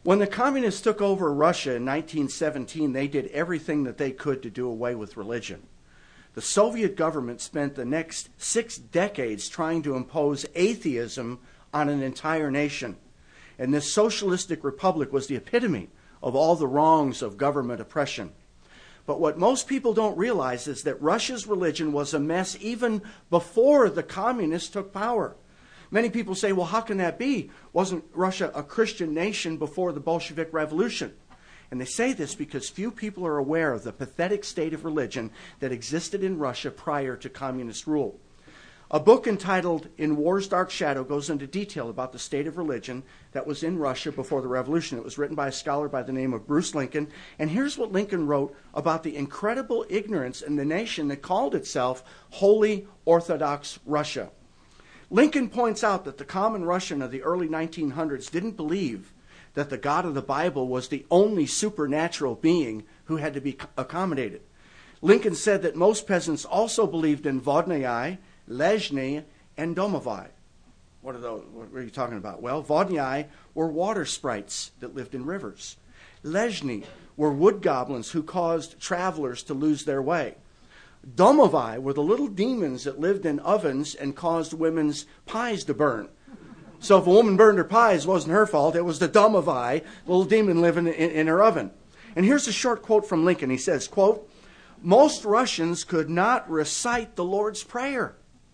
When the communists took over Russia in 1917, they did everything that they could to do away with religion. The Soviet government spent the next 6 decades trying to impose atheism on an entire nation. And this socialistic republic was the epitome of all the wrongs of government oppression. But what most people don't realize is that Russia's religion was a mess even before the communists took power. Many people say, well, how can that be? Wasn't Russia a Christian nation before the Bolshevik Revolution? And they say this because few people are aware of the pathetic state of religion that existed in Russia prior to communist rule. A book entitled In War's Dark Shadow goes into detail about the state of religion that was in Russia before the revolution. It was written by a scholar by the name of Bruce Lincoln. And here's what Lincoln wrote about the incredible ignorance in the nation that called itself Holy Orthodox Russia. Lincoln points out that the common Russian of the early 1900s didn't believe that the God of the Bible was the only supernatural being who had to be accommodated. Lincoln said that most peasants also believed in Vodnyai, Lezhny, and Domovai. What are those? What are you talking about? Well, Vodnyai were water sprites that lived in rivers. Lezhny were wood goblins who caused travelers to lose their way. Domovai were the little demons that lived in ovens and caused women's pies to burn. So if a woman burned her pies, it wasn't her fault. It was the Domovai, little demon living in her oven. And here's a short quote from Lincoln. He says, quote, "Most Russians could not recite the Lord's Prayer.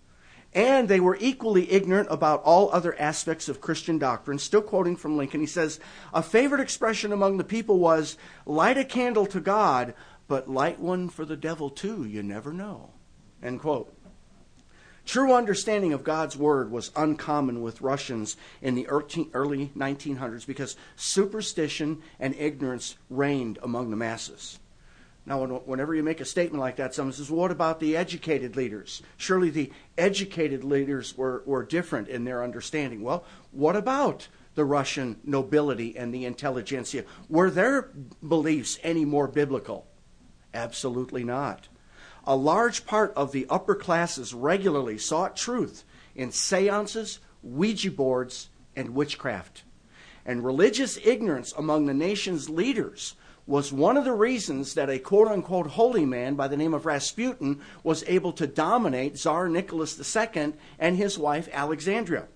And they were equally ignorant about all other aspects of Christian doctrine." Still quoting from Lincoln, he says, "A favorite expression among the people was, 'Light a candle to God, but light one for the devil too, you never know.'" End quote. True understanding of God's word was uncommon with Russians in the early 1900s because superstition and ignorance reigned among the masses. Now, whenever you make a statement like that, someone says, well, what about the educated leaders? Surely the educated leaders were different in their understanding. Well, what about the Russian nobility and the intelligentsia? Were their beliefs any more biblical? Absolutely not. A large part of the upper classes regularly sought truth in seances, Ouija boards, and witchcraft. And religious ignorance among the nation's leaders was one of the reasons that a quote-unquote holy man by the name of Rasputin was able to dominate Tsar Nicholas II and his wife Alexandria.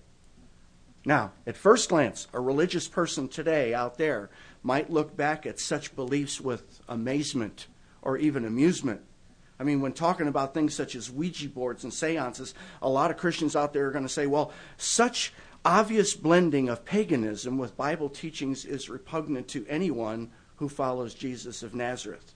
Now, at first glance, a religious person today out there might look back at such beliefs with amazement or even amusement. I mean, when talking about things such as Ouija boards and seances, a lot of Christians out there are going to say, well, such obvious blending of paganism with Bible teachings is repugnant to anyone who follows Jesus of Nazareth.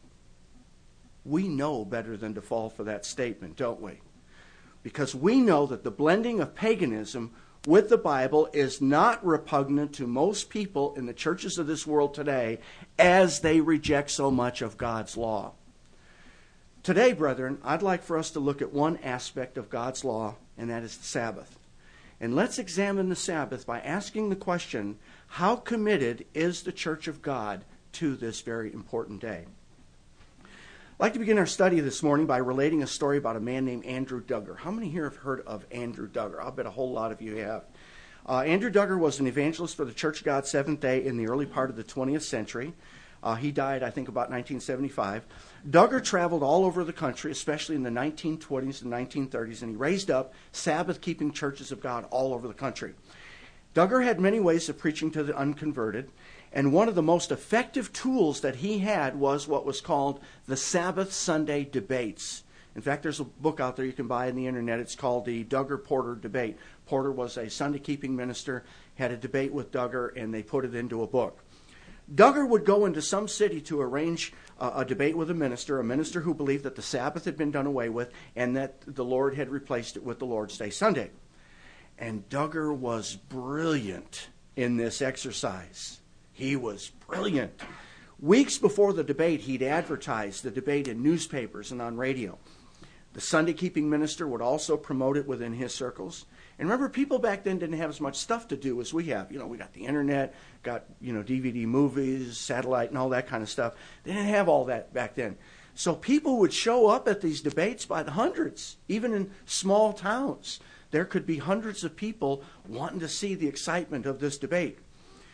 We know better than to fall for that statement, don't we? Because we know that the blending of paganism with the Bible is not repugnant to most people in the churches of this world today as they reject so much of God's law. Today, brethren, I'd like for us to look at one aspect of God's law, and that is the Sabbath. And let's examine the Sabbath by asking the question, how committed is the Church of God to this very important day? I'd like to begin our study this morning by relating a story about a man named Andrew Duggar. How many here have heard of Andrew Duggar? I'll bet a whole lot of you have. Andrew Duggar was an evangelist for the Church of God Seventh-day in the early part of the 20th century. He died, I think, about 1975. Duggar traveled all over the country, especially in the 1920s and 1930s, and he raised up Sabbath-keeping churches of God all over the country. Duggar had many ways of preaching to the unconverted, and one of the most effective tools that he had was what was called the Sabbath Sunday Debates. In fact, there's a book out there you can buy on the internet. It's called the Duggar-Porter Debate. Porter was a Sunday-keeping minister, had a debate with Duggar, and they put it into a book. Duggar would go into some city to arrange a debate with a minister who believed that the Sabbath had been done away with and that the Lord had replaced it with the Lord's Day Sunday. And Duggar was brilliant in this exercise. He was brilliant. Weeks before the debate, he'd advertise the debate in newspapers and on radio. The Sunday-keeping minister would also promote it within his circles. And remember, people back then didn't have as much stuff to do as we have. You know, we got the internet, got, DVD movies, satellite, and all that kind of stuff. They didn't have all that back then. So people would show up at these debates by the hundreds, even in small towns. There could be hundreds of people wanting to see the excitement of this debate.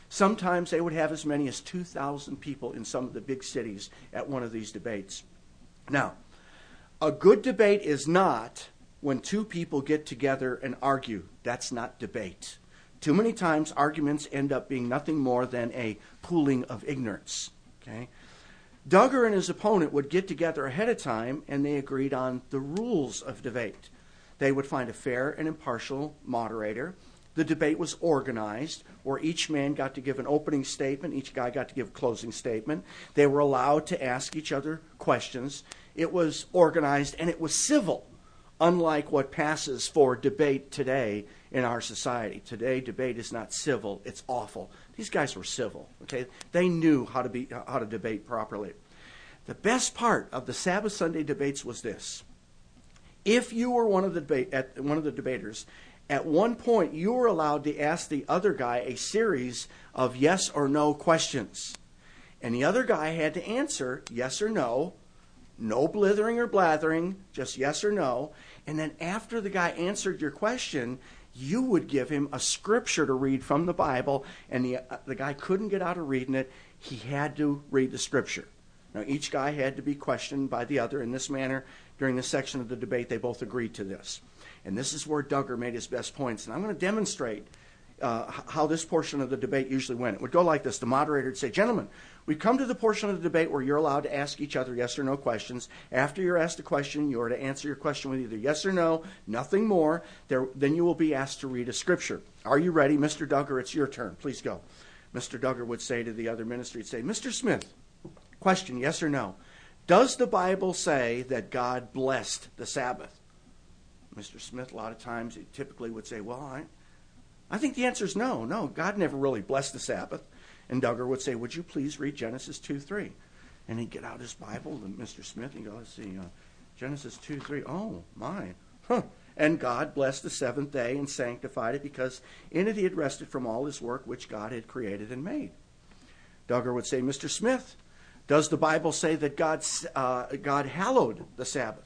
Sometimes they would have as many as 2,000 people in some of the big cities at one of these debates. Now, a good debate is not when two people get together and argue. That's not debate. Too many times arguments end up being nothing more than a pooling of ignorance. Okay? Duggar and his opponent would get together ahead of time, and they agreed on the rules of debate. They would find a fair and impartial moderator. The debate was organized, where each man got to give an opening statement, each guy got to give a closing statement. They were allowed to ask each other questions. It was organized, and it was civil, unlike what passes for debate today in our society. Today, debate is not civil, it's awful. These guys were civil, okay? They knew how to debate properly. The best part of the Sabbath Sunday debates was this. If you were one of the debaters, at one point you were allowed to ask the other guy a series of yes or no questions. And the other guy had to answer yes or no blithering or blathering, just yes or no. And then after the guy answered your question, you would give him a scripture to read from the Bible, and the guy couldn't get out of reading it. He had to read the scripture. Now, each guy had to be questioned by the other in this manner. During this section of the debate, they both agreed to this. And this is where Duggar made his best points. And I'm going to demonstrate how this portion of the debate usually went. It would go like this. The moderator would say, gentlemen, we've come to the portion of the debate where you're allowed to ask each other yes or no questions. After you're asked a question, you are to answer your question with either yes or no, nothing more. Then you will be asked to read a scripture. Are you ready? Mr. Duggar, it's your turn. Please go. Mr. Duggar would say to the other minister, he'd say, Mr. Smith, question, yes or no. Does the Bible say that God blessed the Sabbath? Mr. Smith, a lot of times, he typically would say, well, I think the answer is no. No, God never really blessed the Sabbath. And Duggar would say, would you please read Genesis 2:3? And he'd get out his Bible, and Mr. Smith, and go, let's see, Genesis 2:3. Oh, my. Huh. And God blessed the seventh day and sanctified it, because in it he had rested from all his work which God had created and made. Duggar would say, Mr. Smith, does the Bible say that God hallowed the Sabbath?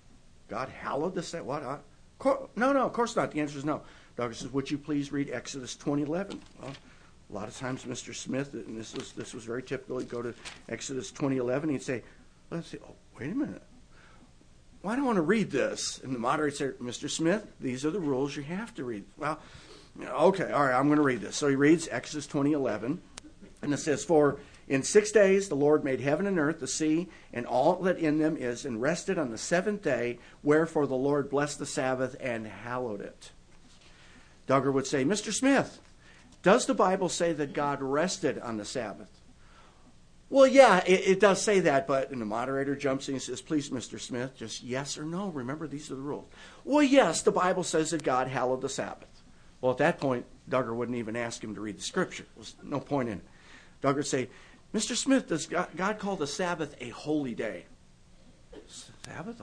God hallowed the Sabbath? What? No, of course not. The answer is no. Duggar says, would you please read Exodus 20:11? Well, a lot of times Mr. Smith, and this was very typical, he'd go to Exodus 20:11, he'd say, let's see, oh, wait a minute. Well, I don't want to read this. And the moderator said, Mr. Smith, these are the rules you have to read. Well, okay, all right, I'm going to read this. So he reads Exodus 20:11, and it says, for in 6 days the Lord made heaven and earth, the sea, and all that in them is, and rested on the seventh day. Wherefore the Lord blessed the Sabbath and hallowed it. Duggar would say, Mr. Smith, does the Bible say that God rested on the Sabbath? Well, yeah, it does say that, but and the moderator jumps in and says, please, Mr. Smith, just yes or no. Remember, these are the rules. Well, yes, the Bible says that God hallowed the Sabbath. Well, at that point, Duggar wouldn't even ask him to read the scripture. There was no point in it. Duggar would say, Mr. Smith, does God call the Sabbath a holy day? Sabbath?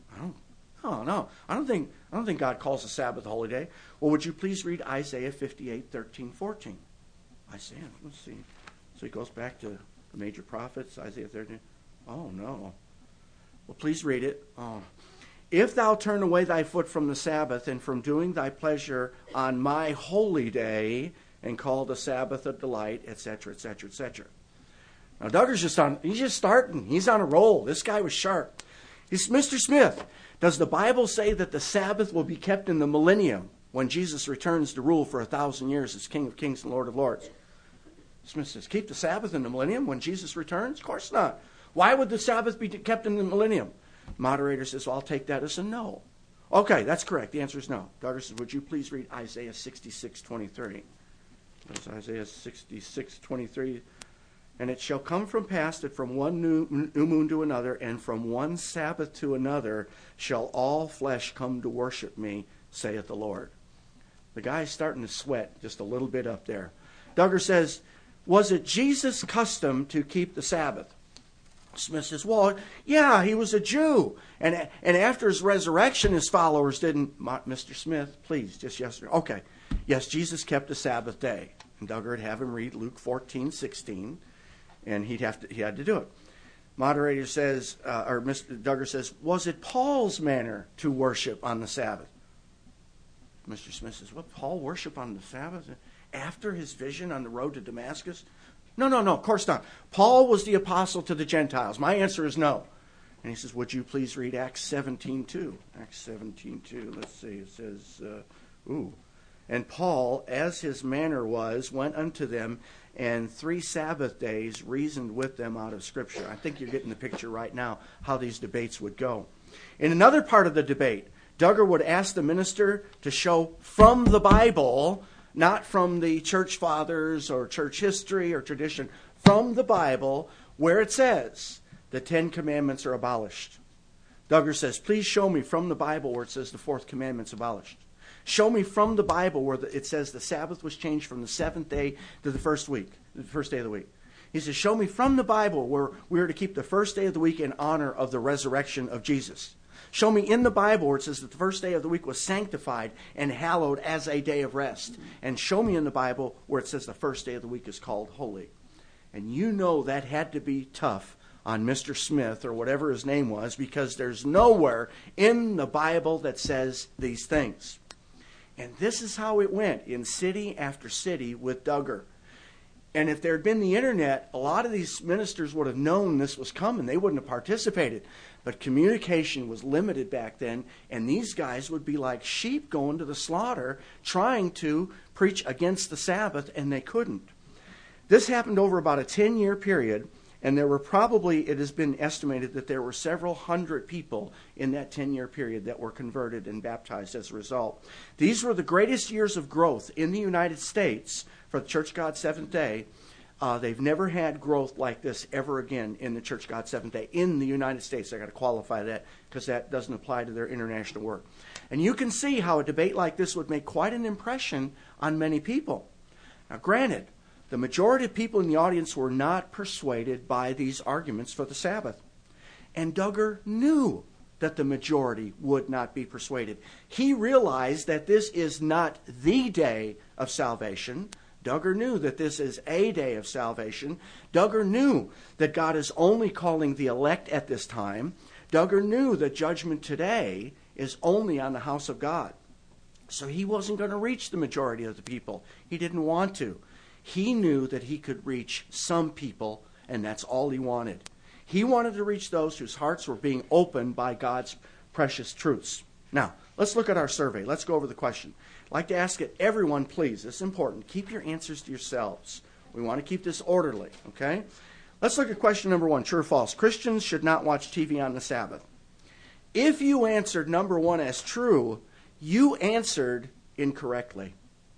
I don't think God calls the Sabbath a holy day. Well, would you please read Isaiah 58:13-14? Isaiah, let's see. So he goes back to the major prophets, Isaiah 13. Oh, no. Well, please read it. Oh. If thou turn away thy foot from the Sabbath and from doing thy pleasure on my holy day and call the Sabbath a delight, etc., etc., etc. Now, Duggar's he's just starting. He's on a roll. This guy was sharp. He's, Mr. Smith, does the Bible say that the Sabbath will be kept in the millennium when Jesus returns to rule for 1,000 years as King of Kings and Lord of Lords? Smith says, keep the Sabbath in the millennium when Jesus returns? Of course not. Why would the Sabbath be kept in the millennium? Moderator says, well, I'll take that as a no. Okay, that's correct. The answer is no. Duggar says, would you please read Isaiah 66:23? There's Isaiah 66:23. And it shall come from pass that from one new moon to another, and from one Sabbath to another, shall all flesh come to worship me, saith the Lord. The guy's starting to sweat just a little bit up there. Duggar says, was it Jesus' custom to keep the Sabbath? Smith says, well, yeah, he was a Jew. And after his resurrection, his followers didn't. Mr. Smith, please, just yesterday. Okay. Yes, Jesus kept the Sabbath day. And Duggar would have him read Luke 14:16. And he had to do it. Moderator says, or Mr. Duggar says, was it Paul's manner to worship on the Sabbath? Mr. Smith says, what, Paul worship on the Sabbath? after his vision on the road to Damascus? No, of course not. Paul was the apostle to the Gentiles. My answer is no. And he says, would you please read Acts 17:2? Acts 17:2. Let's see. It says, And Paul, as his manner was, went unto them, and 3 Sabbath days reasoned with them out of Scripture. I think you're getting the picture right now how these debates would go. In another part of the debate, Duggar would ask the minister to show from the Bible, not from the church fathers or church history or tradition, from the Bible, where it says the 10 Commandments are abolished. Duggar says, please show me from the Bible where it says the 4th Commandment's abolished. Show me from the Bible where it says the Sabbath was changed from the 7th day to the first day of the week. He says, show me from the Bible where we are to keep the first day of the week in honor of the resurrection of Jesus. Show me in the Bible where it says that the first day of the week was sanctified and hallowed as a day of rest. And show me in the Bible where it says the first day of the week is called holy. And you know that had to be tough on Mr. Smith or whatever his name was, because there's nowhere in the Bible that says these things. And this is how it went in city after city with Duggar. And if there had been the internet, a lot of these ministers would have known this was coming. They wouldn't have participated. But communication was limited back then, and these guys would be like sheep going to the slaughter, trying to preach against the Sabbath, and they couldn't. This happened over about a 10-year period, and there were probably, it has been estimated that there were several hundred people in that 10-year period that were converted and baptized as a result. These were the greatest years of growth in the United States for the Church of God Seventh Day. They've never had growth like this ever again in the Church of God Seventh Day in the United States. I've got to qualify that because that doesn't apply to their international work. And you can see how a debate like this would make quite an impression on many people. Now, granted, the majority of people in the audience were not persuaded by these arguments for the Sabbath. And Duggar knew that the majority would not be persuaded. He realized that this is not the day of salvation. Duggar knew that this is a day of salvation. Duggar knew that God is only calling the elect at this time. Duggar knew that judgment today is only on the house of God. So he wasn't going to reach the majority of the people. He didn't want to. He knew that he could reach some people, and that's all he wanted. He wanted to reach those whose hearts were being opened by God's precious truths. Now, let's look at our survey. Let's go over the question. I'd like to ask it, everyone, please. This is important. Keep your answers to yourselves. We want to keep this orderly, okay? Let's look at question number 1, true or false. Christians should not watch TV on the Sabbath. If you answered number 1 as true, you answered incorrectly.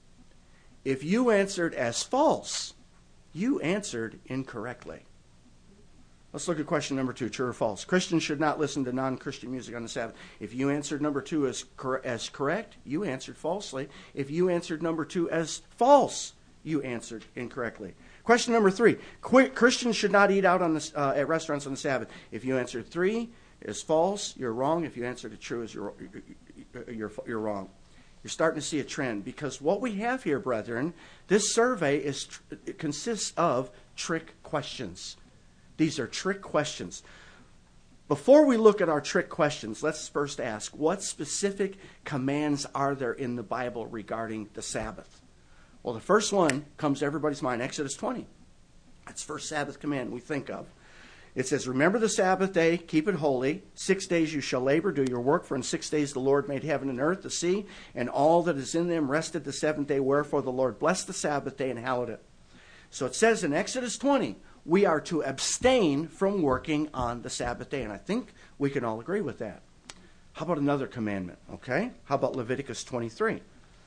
If you answered as false, you answered incorrectly. Let's look at question number 2, true or false. Christians should not listen to non-Christian music on the Sabbath. If you answered number 2 as correct, you answered falsely. If you answered number 2 as false, you answered incorrectly. Question number 3, Christians should not eat out at restaurants on the Sabbath. If you answered 3 as false, you're wrong. If you answered it true, you're wrong. You're starting to see a trend, because what we have here, brethren, this survey consists of trick questions. These are trick questions. Before we look at our trick questions, let's first ask, what specific commands are there in the Bible regarding the Sabbath? Well, the first one comes to everybody's mind, Exodus 20. That's the first Sabbath command we think of. It says, remember the Sabbath day, keep it holy. 6 days you shall labor, do your work, for in 6 days the Lord made heaven and earth, the sea, and all that is in them, rested the 7th day, wherefore the Lord blessed the Sabbath day and hallowed it. So it says in Exodus 20, we are to abstain from working on the Sabbath day, and I think we can all agree with that. How about another commandment, okay? How about Leviticus 23?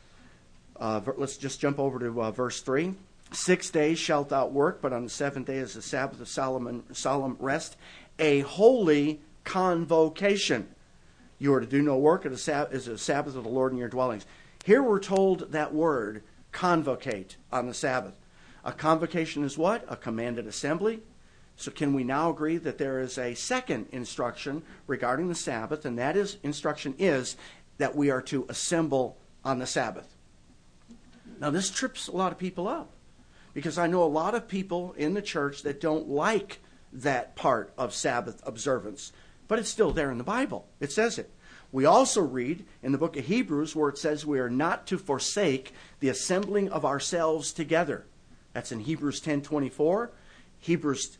Let's just jump over to verse 3. 6 days shalt thou work, but on the 7th day is the Sabbath of solemn rest, a holy convocation. You are to do no work, it is a Sabbath of the Lord in your dwellings. Here we're told that word, convocate, on the Sabbath. A convocation is what? A commanded assembly. So can we now agree that there is a second instruction regarding the Sabbath, and that instruction is that we are to assemble on the Sabbath. Now this trips a lot of people up, because I know a lot of people in the church that don't like that part of Sabbath observance. But it's still there in the Bible. It says it. We also read in the book of Hebrews where it says we are not to forsake the assembling of ourselves together. That's in Hebrews 10:24. Hebrews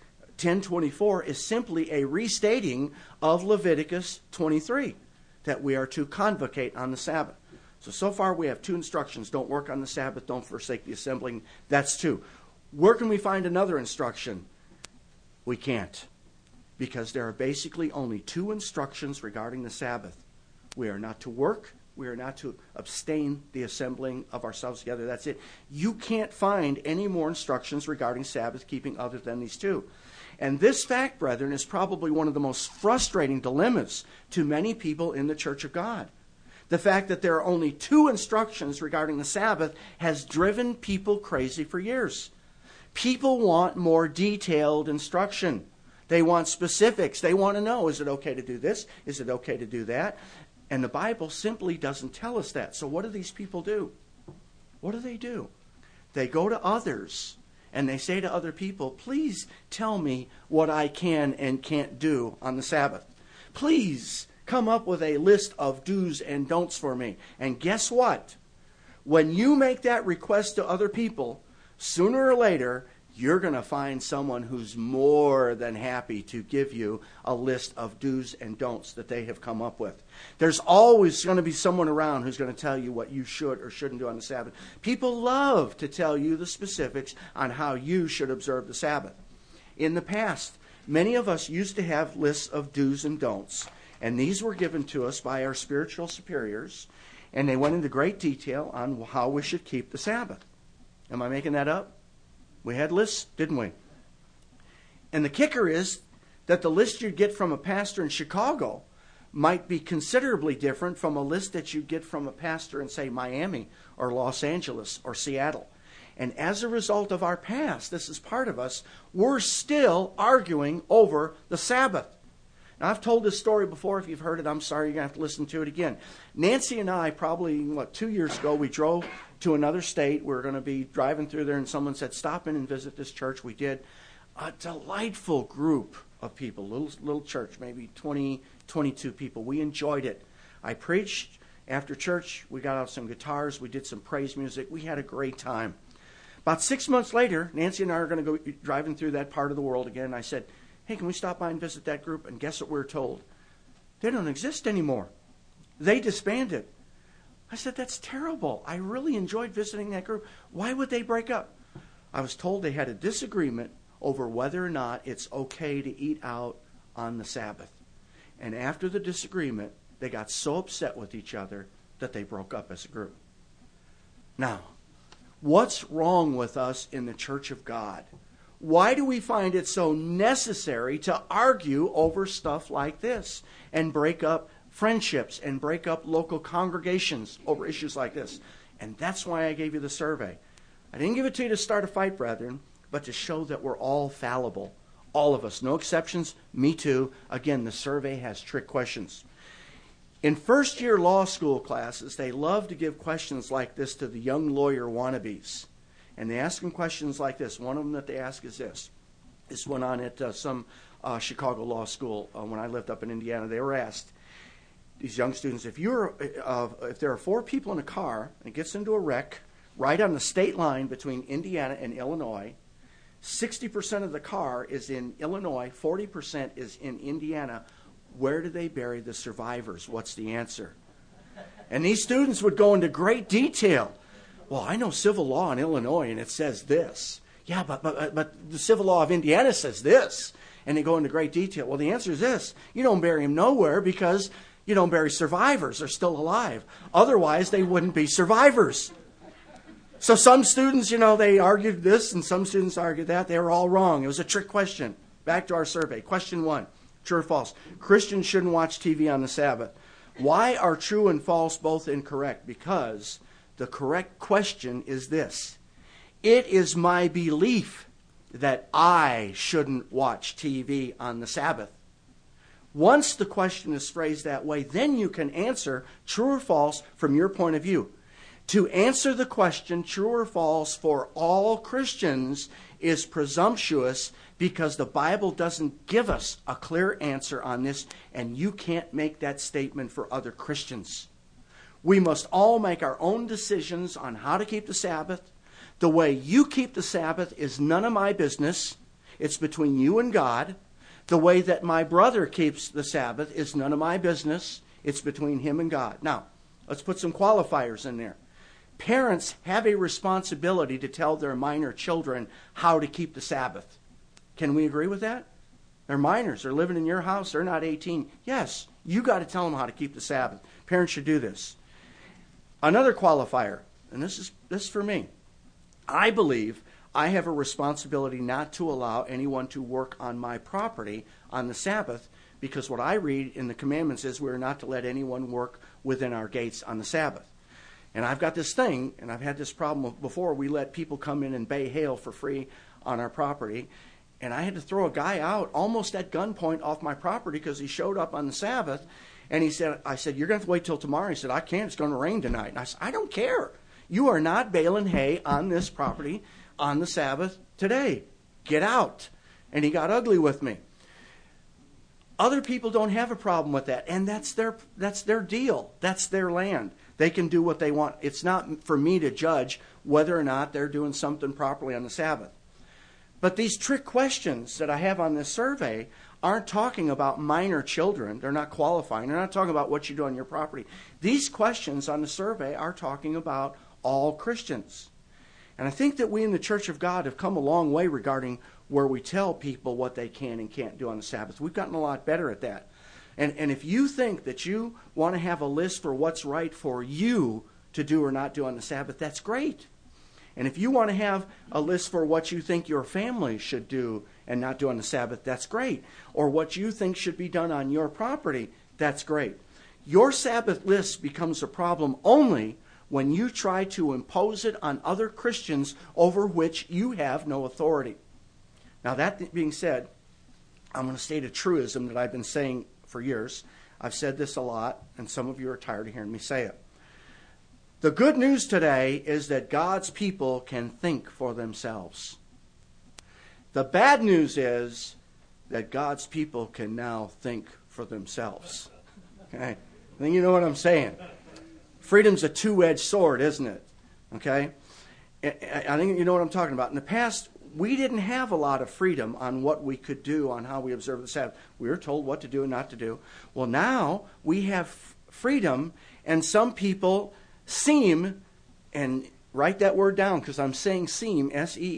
10:24 is simply a restating of Leviticus 23, that we are to convocate on the Sabbath. So far we have two instructions. Don't work on the Sabbath, don't forsake the assembling. That's two. Where can we find another instruction? We can't, because there are basically only two instructions regarding the Sabbath. We are not to work. We are not to abstain the assembling of ourselves together. That's it. You can't find any more instructions regarding Sabbath keeping other than these two. And this fact, brethren, is probably one of the most frustrating dilemmas to many people in the Church of God. The fact that there are only two instructions regarding the Sabbath has driven people crazy for years. People want more detailed instruction. They want specifics. They want to know, is it okay to do this? Is it okay to do that? And the Bible simply doesn't tell us that. So what do these people do? What do? They go to others and they say to other people, please tell me what I can and can't do on the Sabbath. Please come up with a list of do's and don'ts for me. And guess what? When you make that request to other people, sooner or later, you're going to find someone who's more than happy to give you a list of do's and don'ts that they have come up with. There's always going to be someone around who's going to tell you what you should or shouldn't do on the Sabbath. People love to tell you the specifics on how you should observe the Sabbath. In the past, many of us used to have lists of do's and don'ts, and these were given to us by our spiritual superiors, and they went into great detail on how we should keep the Sabbath. Am I making that up? We had lists, didn't we? And the kicker is that the list you'd get from a pastor in Chicago might be considerably different from a list that you'd get from a pastor in, say, Miami or Los Angeles or Seattle. And as a result of our past, this is part of us, we're still arguing over the Sabbath. Now, I've told this story before. If you've heard it, I'm sorry, you're going to have to listen to it again. Nancy and I, probably, 2 years ago, we drove to another state. We were going to be driving through there, and someone said, stop in and visit this church. We did. A delightful group of people, little church, maybe 20, 22 people. We enjoyed it. I preached. After church, we got out some guitars. We did some praise music. We had a great time. About 6 months later, Nancy and I are going to go driving through that part of the world again. And I said, hey, can we stop by and visit that group? And guess what we were told? They don't exist anymore. They disbanded. I said, that's terrible. I really enjoyed visiting that group. Why would they break up? I was told they had a disagreement over whether or not it's okay to eat out on the Sabbath. And after the disagreement, they got so upset with each other that they broke up as a group. Now, what's wrong with us in the Church of God? Why do we find it so necessary to argue over stuff like this and break up friendships and break up local congregations over issues like this? And that's why I gave you the survey. I didn't give it to you to start a fight, brethren, but to show that we're all fallible. All of us, no exceptions, me too. Again, the survey has trick questions. In first-year law school classes, they love to give questions like this to the young lawyer wannabes. And they ask them questions like this. One of them that they ask is this. This went on at some Chicago law school when I lived up in Indiana. They were asked, these young students, if there are four people in a car and it gets into a wreck right on the state line between Indiana and Illinois, 60% of the car is in Illinois, 40% is in Indiana. Where do they bury the survivors? What's the answer? And these students would go into great detail. Well, I know civil law in Illinois, and it says this. Yeah, but the civil law of Indiana says this. And they go into great detail. Well, the answer is this. You don't bury them nowhere because you don't bury survivors. They're still alive. Otherwise, they wouldn't be survivors. So some students, they argued this, and some students argued that. They were all wrong. It was a trick question. Back to our survey. Question 1, true or false? Christians shouldn't watch TV on the Sabbath. Why are true and false both incorrect? Because the correct question is this. It is my belief that I shouldn't watch TV on the Sabbath. Once the question is phrased that way, then you can answer true or false from your point of view. To answer the question true or false for all Christians is presumptuous because the Bible doesn't give us a clear answer on this, and you can't make that statement for other Christians. We must all make our own decisions on how to keep the Sabbath. The way you keep the Sabbath is none of my business. It's between you and God. The way that my brother keeps the Sabbath is none of my business. It's between him and God. Now, let's put some qualifiers in there. Parents have a responsibility to tell their minor children how to keep the Sabbath. Can we agree with that? They're minors. They're living in your house. They're not 18. Yes, you got to tell them how to keep the Sabbath. Parents should do this. Another qualifier, and this is for me. I believe I have a responsibility not to allow anyone to work on my property on the Sabbath, because what I read in the commandments is we're not to let anyone work within our gates on the Sabbath. And I've got this thing, and I've had this problem before. We let people come in and bay hail for free on our property. And I had to throw a guy out almost at gunpoint off my property because he showed up on the Sabbath. And I said, you're going to have to wait till tomorrow. He said, I can't. It's going to rain tonight. And I said, I don't care. You are not baling hay on this property on the Sabbath today. Get out. And he got ugly with me. Other people don't have a problem with that. And that's their deal. That's their land. They can do what they want. It's not for me to judge whether or not they're doing something properly on the Sabbath. But these trick questions that I have on this survey aren't talking about minor children. They're not qualifying. They're not talking about what you do on your property. These questions on the survey are talking about all Christians. And I think that we in the Church of God have come a long way regarding where we tell people what they can and can't do on the Sabbath. We've gotten a lot better at that. And if you think that you want to have a list for what's right for you to do or not do on the Sabbath, that's great. And if you want to have a list for what you think your family should do and not do on the Sabbath, that's great. Or what you think should be done on your property, that's great. Your Sabbath list becomes a problem only when you try to impose it on other Christians over which you have no authority. Now, that being said, I'm going to state a truism that I've been saying for years. I've said this a lot, and some of you are tired of hearing me say it. The good news today is that God's people can think for themselves. The bad news is that God's people can now think for themselves. Okay? I think you know what I'm saying. Freedom's a two-edged sword, isn't it? Okay? I think you know what I'm talking about. In the past, we didn't have a lot of freedom on what we could do, on how we observe the Sabbath. We were told what to do and not to do. Well, now we have freedom, and some people seem, and write that word down because I'm saying seem,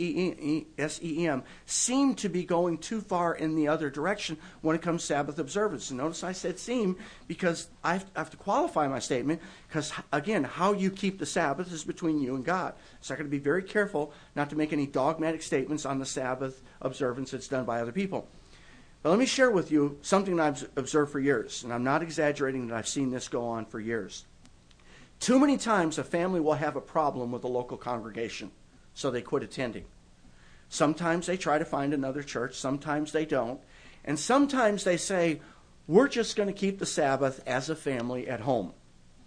S-E-E-M, seem to be going too far in the other direction when it comes to Sabbath observance. And notice I said seem because I have to qualify my statement because, again, how you keep the Sabbath is between you and God. So I've got to be very careful not to make any dogmatic statements on the Sabbath observance that's done by other people. But let me share with you something that I've observed for years, and I'm not exaggerating that I've seen this go on for years. Too many times a family will have a problem with a local congregation, so they quit attending. Sometimes they try to find another church, sometimes they don't. And sometimes they say, we're just going to keep the Sabbath as a family at home.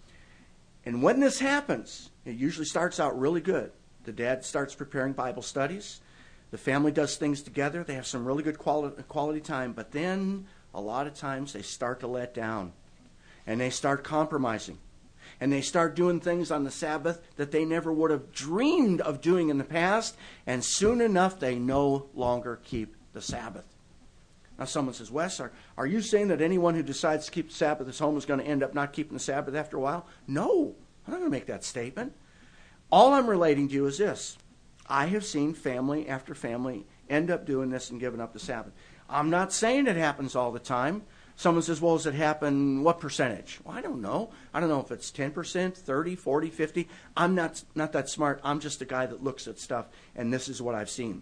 And when this happens, it usually starts out really good. The dad starts preparing Bible studies. The family does things together. They have some really good quality time. But then a lot of times they start to let down. And they start compromising. And they start doing things on the Sabbath that they never would have dreamed of doing in the past. And soon enough, they no longer keep the Sabbath. Now someone says, Wes, are you saying that anyone who decides to keep the Sabbath at home is going to end up not keeping the Sabbath after a while? No, I'm not going to make that statement. All I'm relating to you is this. I have seen family after family end up doing this and giving up the Sabbath. I'm not saying it happens all the time. Someone says, well, does it happen, what percentage? Well, I don't know. I don't know if it's 10%, 30, 40, 50. I'm not that smart. I'm just a guy that looks at stuff, and this is what I've seen.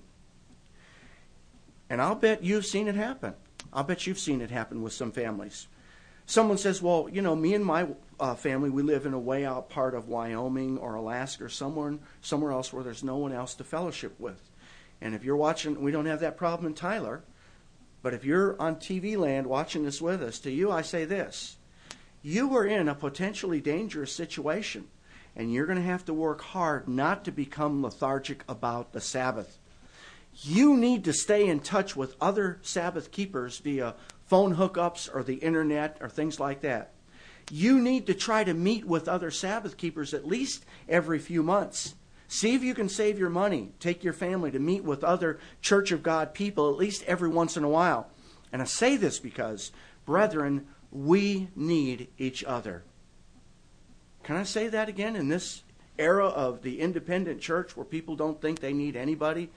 And I'll bet you've seen it happen. I'll bet you've seen it happen with some families. Someone says, well, you know, me and my family, we live in a way out part of Wyoming or Alaska or somewhere else where there's no one else to fellowship with. And if you're watching, we don't have that problem in Tyler. But if you're on TV land watching this with us, to you I say this. You are in a potentially dangerous situation, and you're going to have to work hard not to become lethargic about the Sabbath. You need to stay in touch with other Sabbath keepers via phone hookups or the internet or things like that. You need to try to meet with other Sabbath keepers at least every few months. See if you can save your money. Take your family to meet with other Church of God people at least every once in a while. And I say this because, brethren, we need each other. Can I say that again? In this era of the independent church where people don't think they need anybody,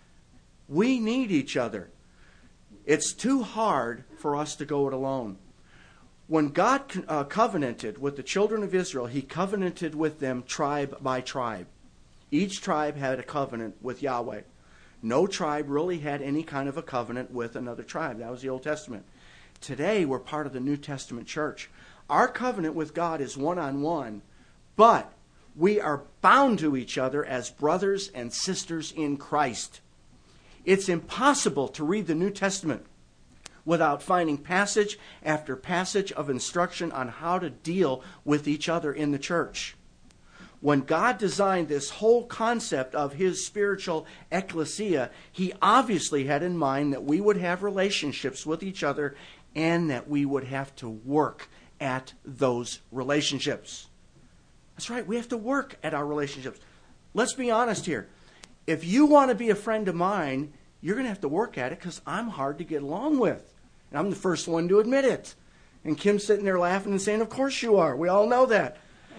we need each other. It's too hard for us to go it alone. When God covenanted with the children of Israel, He covenanted with them tribe by tribe. Each tribe had a covenant with Yahweh. No tribe really had any kind of a covenant with another tribe. That was the Old Testament. Today, we're part of the New Testament church. Our covenant with God is one-on-one, but we are bound to each other as brothers and sisters in Christ. It's impossible to read the New Testament without finding passage after passage of instruction on how to deal with each other in the church. When God designed this whole concept of His spiritual ecclesia, He obviously had in mind that we would have relationships with each other and that we would have to work at those relationships. That's right, we have to work at our relationships. Let's be honest here. If you want to be a friend of mine, you're going to have to work at it because I'm hard to get along with. And I'm the first one to admit it. And Kim's sitting there laughing and saying, of course you are. We all know that.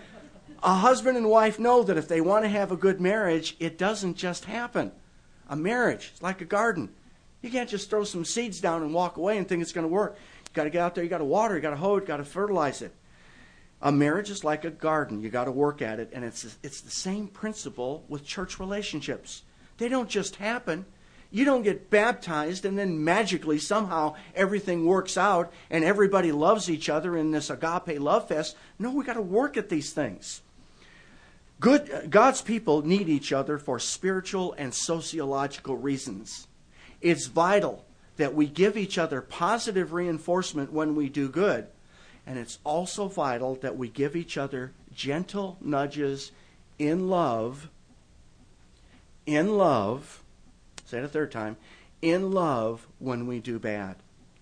A husband and wife know that if they want to have a good marriage, it doesn't just happen. A marriage is like a garden. You can't just throw some seeds down and walk away and think it's going to work. You got to get out there, you got to water, you got to hoe it, you got to fertilize it. A marriage is like a garden. You got to work at it. And it's the same principle with church relationships. They don't just happen. You don't get baptized and then magically somehow everything works out and everybody loves each other in this agape love fest. No, we got to work at these things. God's people need each other for spiritual and sociological reasons. It's vital that we give each other positive reinforcement when we do good. And it's also vital that we give each other gentle nudges in love, say it a third time, in love when we do bad.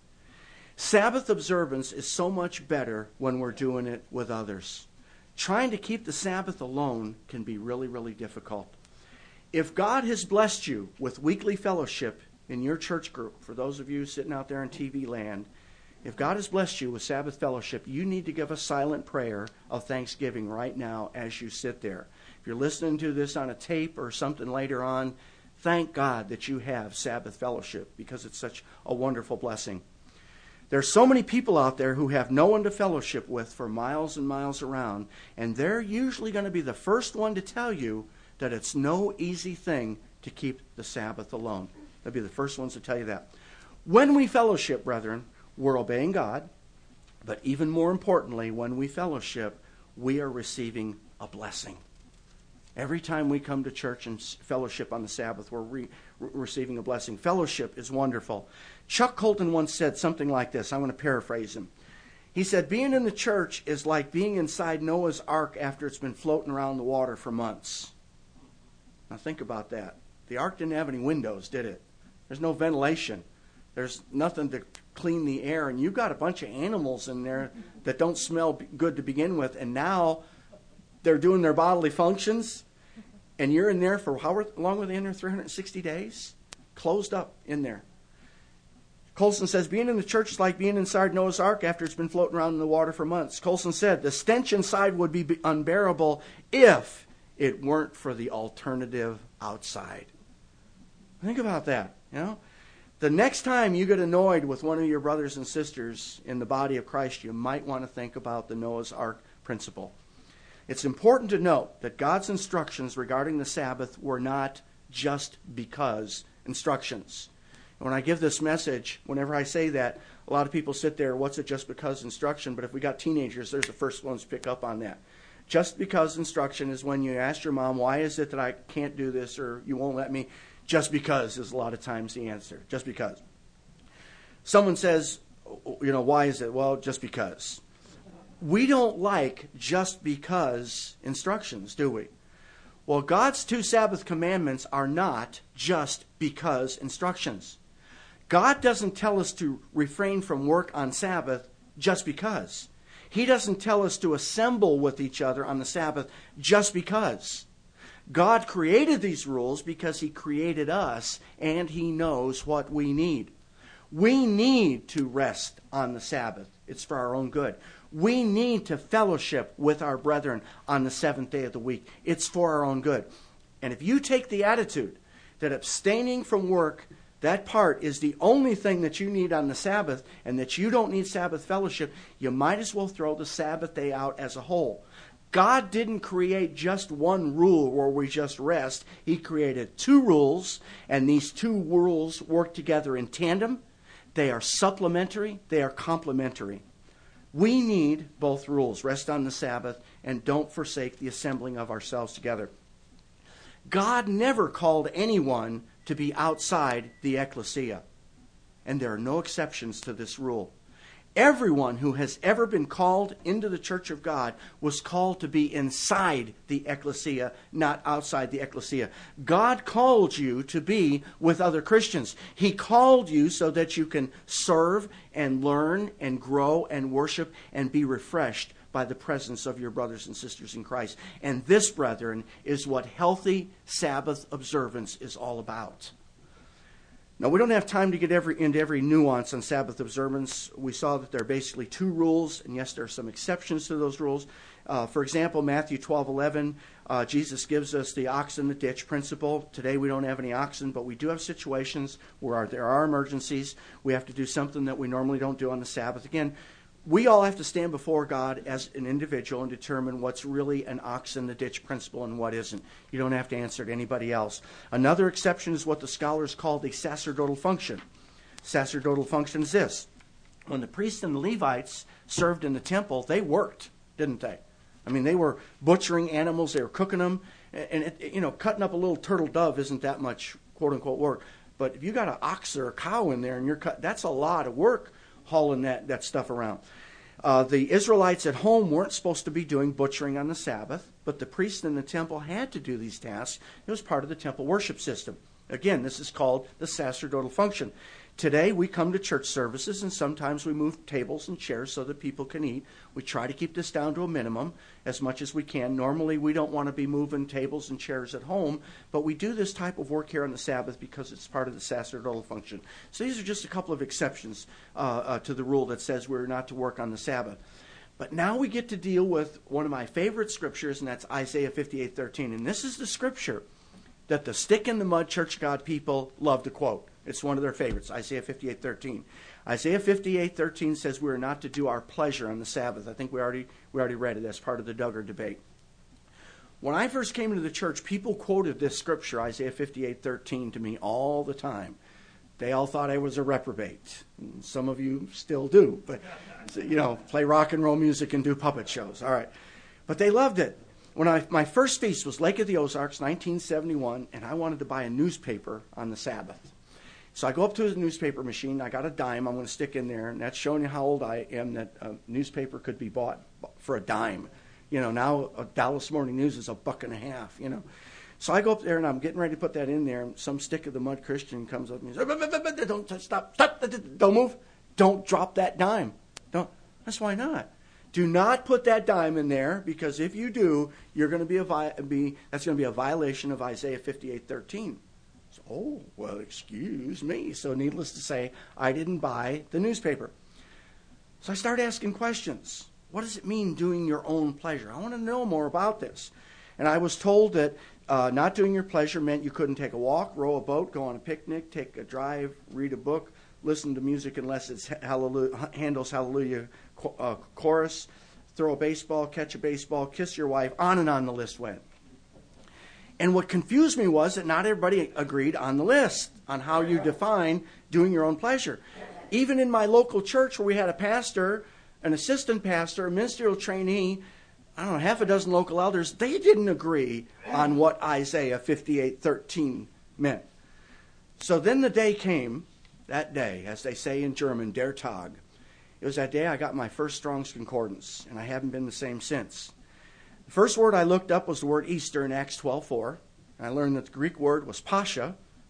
Sabbath observance is so much better when we're doing it with others. Trying to keep the Sabbath alone can be really, really difficult. If God has blessed you with weekly fellowship in your church group, for those of you sitting out there in TV land, if God has blessed you with Sabbath fellowship, you need to give a silent prayer of thanksgiving right now as you sit there. If you're listening to this on a tape or something later on, thank God that you have Sabbath fellowship because it's such a wonderful blessing. There's so many people out there who have no one to fellowship with for miles and miles around, and they're usually going to be the first one to tell you that it's no easy thing to keep the Sabbath alone. They'll be the first ones to tell you that. When we fellowship, brethren, we're obeying God, but even more importantly, when we fellowship, we are receiving a blessing. Every time we come to church and fellowship on the Sabbath, we're receiving a blessing. Fellowship is wonderful. Chuck Colton once said something like this. I'm going to paraphrase him. He said, being in the church is like being inside Noah's Ark after it's been floating around the water for months. Now think about that. The Ark didn't have any windows, did it? There's no ventilation. There's nothing to clean the air. And you've got a bunch of animals in there that don't smell good to begin with. And now they're doing their bodily functions. And you're in there for how long were they in there? 360 days? Closed up in there. Colson says, being in the church is like being inside Noah's Ark after it's been floating around in the water for months. Colson said, the stench inside would be unbearable if it weren't for the alternative outside. Think about that, you know. The next time you get annoyed with one of your brothers and sisters in the body of Christ, you might want to think about the Noah's Ark principle. It's important to note that God's instructions regarding the Sabbath were not just because instructions. When I give this message, whenever I say that, a lot of people sit there, what's it just because instruction? But if we got teenagers, there's the first ones to pick up on that. Just because instruction is when you ask your mom, why is it that I can't do this or you won't let me? Just because is a lot of times the answer. Just because. Someone says, why is it? Well, just because. We don't like just because instructions, do we? Well, God's 2 Sabbath commandments are not just because instructions. God doesn't tell us to refrain from work on Sabbath just because. He doesn't tell us to assemble with each other on the Sabbath just because. God created these rules because He created us and He knows what we need. We need to rest on the Sabbath. It's for our own good. We need to fellowship with our brethren on the seventh day of the week. It's for our own good. And if you take the attitude that abstaining from work, that part is the only thing that you need on the Sabbath, and that you don't need Sabbath fellowship, you might as well throw the Sabbath day out as a whole. God didn't create just one rule where we just rest. He created two rules, and these two rules work together in tandem. They are supplementary. They are complementary. We need both rules, rest on the Sabbath, and don't forsake the assembling of ourselves together. God never called anyone to be outside the ecclesia. And there are no exceptions to this rule. Everyone who has ever been called into the church of God was called to be inside the ecclesia, not outside the ecclesia. God called you to be with other Christians. He called you so that you can serve and learn and grow and worship and be refreshed by the presence of your brothers and sisters in Christ. And this, brethren, is what healthy Sabbath observance is all about. Now, we don't have time to get into every nuance on Sabbath observance. We saw that there are basically two rules, and yes, there are some exceptions to those rules. For example, Matthew 12:11, Jesus gives us the ox in the ditch principle. Today we don't have any oxen, but we do have situations where there are emergencies. We have to do something that we normally don't do on the Sabbath. Again, we all have to stand before God as an individual and determine what's really an ox in the ditch principle and what isn't. You don't have to answer to anybody else. Another exception is what the scholars call the sacerdotal function. Sacerdotal function is this. When the priests and the Levites served in the temple, they worked, didn't they? I mean, they were butchering animals, they were cooking them, and cutting up a little turtle dove isn't that much quote-unquote work. But if you got an ox or a cow in there and that's a lot of work, hauling that stuff around. The Israelites at home weren't supposed to be doing butchering on the Sabbath, but the priests in the temple had to do these tasks. It was part of the temple worship system. Again, this is called the sacerdotal function. Today, we come to church services, and sometimes we move tables and chairs so that people can eat. We try to keep this down to a minimum as much as we can. Normally, we don't want to be moving tables and chairs at home, but we do this type of work here on the Sabbath because it's part of the sacerdotal function. So these are just a couple of exceptions to the rule that says we're not to work on the Sabbath. But now we get to deal with one of my favorite scriptures, and that's Isaiah 58:13. And this is the scripture that the stick-in-the-mud Church of God people love to quote. It's one of their favorites, Isaiah 58:13. Isaiah 58:13 says we are not to do our pleasure on the Sabbath. I think we already read it as part of the Duggar debate. When I first came into the church, people quoted this scripture, Isaiah 58:13, to me all the time. They all thought I was a reprobate. Some of you still do, but play rock and roll music and do puppet shows. All right, but they loved it. My first feast was Lake of the Ozarks, 1971, and I wanted to buy a newspaper on the Sabbath. So I go up to the newspaper machine. I got a dime I'm going to stick in there, and that's showing you how old I am, that a newspaper could be bought for a dime. Now a Dallas Morning News is $1.50, So I go up there, and I'm getting ready to put that in there, and some stick-of-the-mud Christian comes up and says, "Don't stop, don't move, don't drop that dime." Don't. That's why not. Do not put that dime in there, because if you do, you're going to that's going to be a violation of Isaiah 58:13. So, oh, well, excuse me. So needless to say, I didn't buy the newspaper. So I started asking questions. What does it mean doing your own pleasure? I want to know more about this. And I was told that not doing your pleasure meant you couldn't take a walk, row a boat, go on a picnic, take a drive, read a book, listen to music unless it's Handel's Hallelujah chorus, throw a baseball, catch a baseball, kiss your wife, on and on the list went. And what confused me was that not everybody agreed on the list on how you define doing your own pleasure. Even in my local church where we had a pastor, an assistant pastor, a ministerial trainee, half a dozen local elders, they didn't agree on what Isaiah 58:13 meant. So then the day came, that day, as they say in German, der Tag. It was that day I got my first Strong's Concordance, and I haven't been the same since. The first word I looked up was the word Easter in Acts 12:4. I learned that the Greek word was Pascha,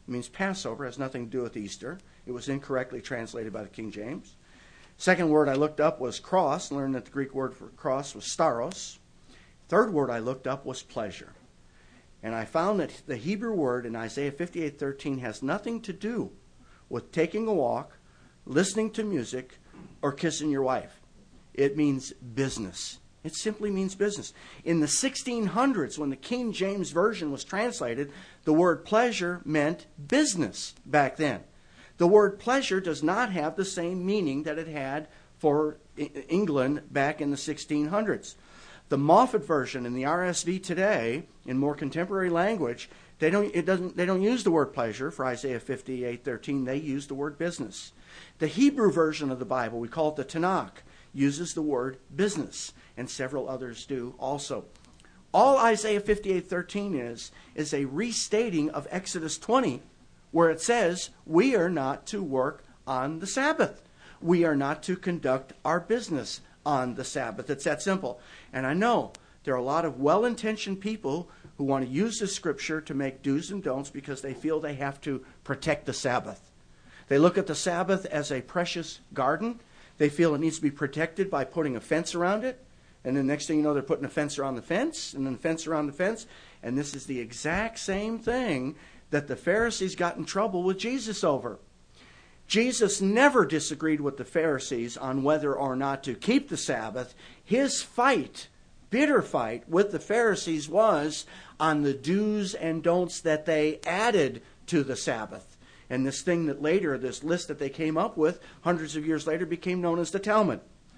It means Passover. It has nothing to do with Easter. It was incorrectly translated by the King James. Second word I looked up was cross. Learned that the Greek word for cross was staros. Third word I looked up was pleasure. And I found that the Hebrew word in Isaiah 58:13 has nothing to do with taking a walk, listening to music, or kissing your wife. It means business. It simply means business. In the 1600s, when the King James Version was translated, the word pleasure meant business back then. The word pleasure does not have the same meaning that it had for England back in the 1600s. The Moffat version and the RSV today, in more contemporary language, they don't use the word pleasure for Isaiah 58:13. They use the word business. The Hebrew version of the Bible, we call it the Tanakh, uses the word business, and several others do also. All Isaiah 58:13 is a restating of Exodus 20, where it says we are not to work on the Sabbath. We are not to conduct our business on the Sabbath. It's that simple. And I know there are a lot of well-intentioned people who want to use this scripture to make do's and don'ts because they feel they have to protect the Sabbath. They look at the Sabbath as a precious garden. They feel it needs to be protected by putting a fence around it. And then next thing you know, they're putting a fence around the fence, and then a fence around the fence. And this is the exact same thing that the Pharisees got in trouble with Jesus over. Jesus never disagreed with the Pharisees on whether or not to keep the Sabbath. His fight, bitter fight with the Pharisees, was on the do's and don'ts that they added to the Sabbath. And this thing that later, this list that they came up with, hundreds of years later, became known as the Talmud.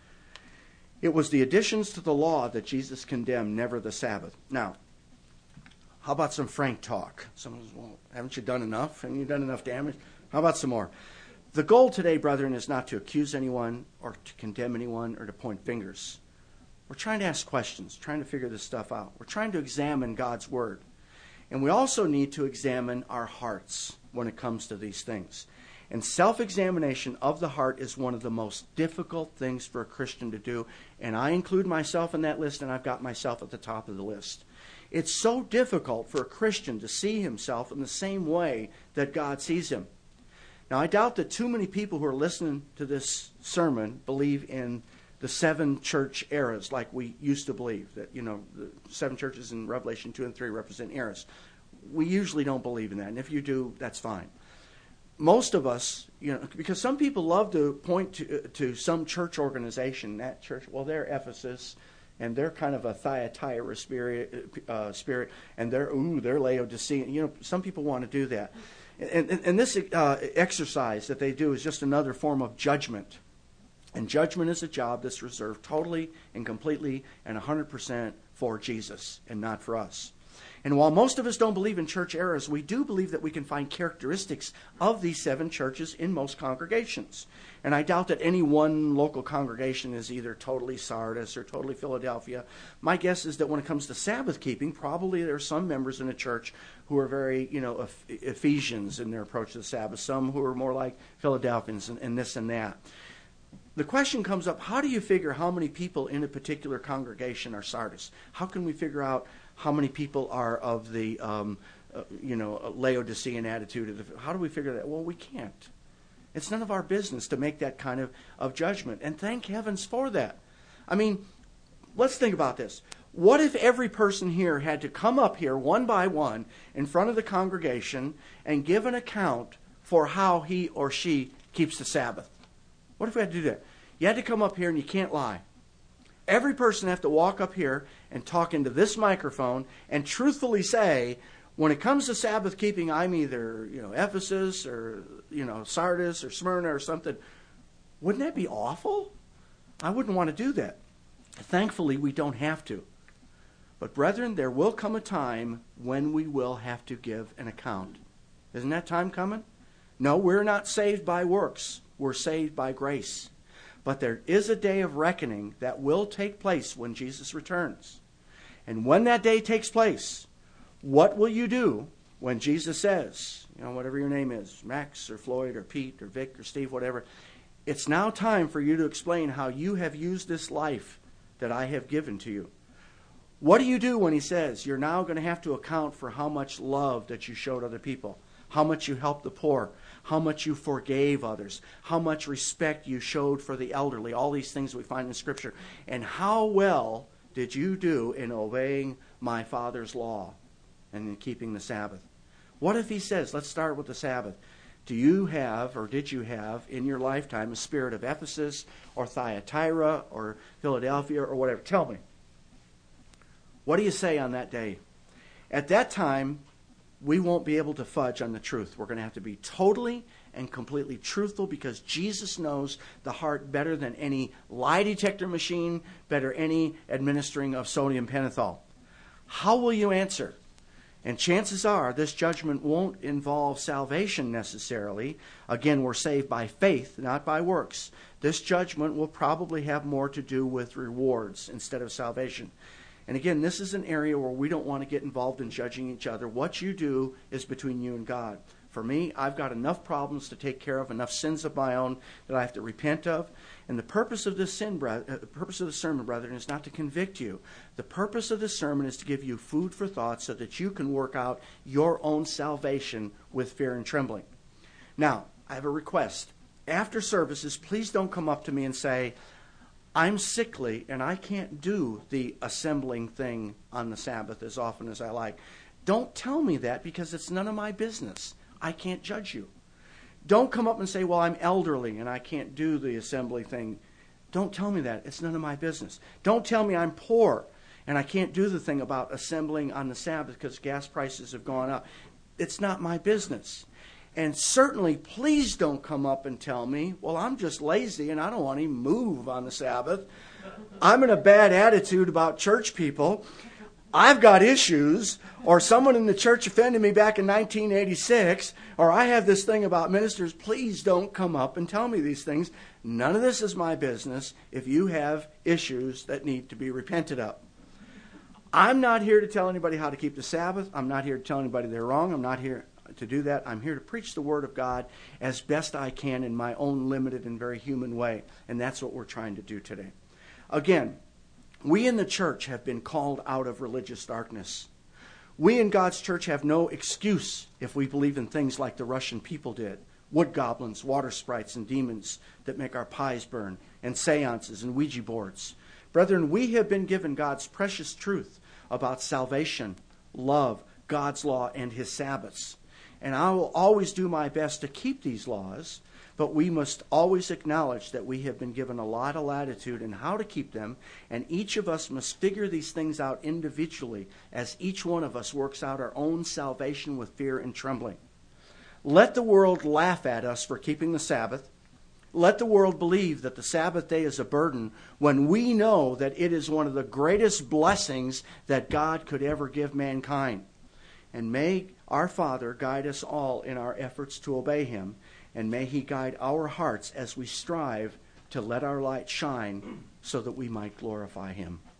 It was the additions to the law that Jesus condemned, never the Sabbath. Now, how about some frank talk? Someone says, well, haven't you done enough? Haven't you done enough damage? How about some more? The goal today, brethren, is not to accuse anyone or to condemn anyone or to point fingers. We're trying to ask questions, trying to figure this stuff out. We're trying to examine God's Word. And we also need to examine our hearts when it comes to these things. And self-examination of the heart is one of the most difficult things for a Christian to do. And I include myself in that list, and I've got myself at the top of the list. It's so difficult for a Christian to see himself in the same way that God sees him. Now, I doubt that too many people who are listening to this sermon believe in the 7 church eras like we used to believe. That, the 7 churches in Revelation 2 and 3 represent eras. We usually don't believe in that. And if you do, that's fine. Most of us, because some people love to point to some church organization, that church, well, they're Ephesus, and they're kind of a Thyatira spirit, and they're Laodicean. Some people want to do that. And this exercise that they do is just another form of judgment. And judgment is a job that's reserved totally and completely and 100% for Jesus and not for us. And while most of us don't believe in church eras, we do believe that we can find characteristics of these 7 churches in most congregations. And I doubt that any one local congregation is either totally Sardis or totally Philadelphia. My guess is that when it comes to Sabbath keeping, probably there are some members in a church who are very, Ephesians in their approach to the Sabbath, some who are more like Philadelphians and this and that. The question comes up, how do you figure how many people in a particular congregation are Sardis? How can we figure out how many people are of the, Laodicean attitude? How do we figure that? Well, we can't. It's none of our business to make that kind of judgment. And thank heavens for that. I mean, let's think about this. What if every person here had to come up here one by one in front of the congregation and give an account for how he or she keeps the Sabbath? What if we had to do that? You had to come up here and you can't lie. Every person have to walk up here and talk into this microphone and truthfully say, when it comes to Sabbath keeping, I'm either, Ephesus or, Sardis or Smyrna or something. Wouldn't that be awful? I wouldn't want to do that. Thankfully, we don't have to. But brethren, there will come a time when we will have to give an account. Isn't that time coming? No, we're not saved by works. We're saved by grace. But there is a day of reckoning that will take place when Jesus returns. And when that day takes place, what will you do when Jesus says, whatever your name is, Max or Floyd or Pete or Vic or Steve, whatever, it's now time for you to explain how you have used this life that I have given to you. What do you do when he says you're now going to have to account for how much love that you showed other people? how much you helped the poor, how much you forgave others, how much respect you showed for the elderly, all these things we find in Scripture. And how well did you do in obeying my Father's law and in keeping the Sabbath? What if he says, let's start with the Sabbath. Do you have, or did you have, in your lifetime, a spirit of Ephesus or Thyatira or Philadelphia or whatever? Tell me. What do you say on that day? At that time, we won't be able to fudge on the truth. We're going to have to be totally and completely truthful because Jesus knows the heart better than any lie detector machine, better any administering of sodium pentothal. How will you answer? And chances are this judgment won't involve salvation necessarily. Again, we're saved by faith, not by works. This judgment will probably have more to do with rewards instead of salvation. And again, this is an area where we don't want to get involved in judging each other. What you do is between you and God. For me, I've got enough problems to take care of, enough sins of my own that I have to repent of. And the purpose of this sermon, brethren, is not to convict you. The purpose of this sermon is to give you food for thought so that you can work out your own salvation with fear and trembling. Now, I have a request. After services, please don't come up to me and say, I'm sickly and I can't do the assembling thing on the Sabbath as often as I like. Don't tell me that because it's none of my business. I can't judge you. Don't come up and say, well, I'm elderly and I can't do the assembly thing. Don't tell me that. It's none of my business. Don't tell me I'm poor and I can't do the thing about assembling on the Sabbath because gas prices have gone up. It's not my business. And certainly, please don't come up and tell me, well, I'm just lazy and I don't want to even move on the Sabbath. I'm in a bad attitude about church people. I've got issues, or someone in the church offended me back in 1986, or I have this thing about ministers. Please don't come up and tell me these things. None of this is my business if you have issues that need to be repented of. I'm not here to tell anybody how to keep the Sabbath. I'm not here to tell anybody they're wrong. I'm not here to do that. I'm here to preach the Word of God as best I can in my own limited and very human way. And that's what we're trying to do today. Again, we in the church have been called out of religious darkness. We in God's church have no excuse if we believe in things like the Russian people did. Wood goblins, water sprites, and demons that make our pies burn, and seances and Ouija boards. Brethren, we have been given God's precious truth about salvation, love, God's law, and His Sabbaths. And I will always do my best to keep these laws, but we must always acknowledge that we have been given a lot of latitude in how to keep them, and each of us must figure these things out individually as each one of us works out our own salvation with fear and trembling. Let the world laugh at us for keeping the Sabbath. Let the world believe that the Sabbath day is a burden when we know that it is one of the greatest blessings that God could ever give mankind. And may our Father guide us all in our efforts to obey Him, and may He guide our hearts as we strive to let our light shine so that we might glorify Him.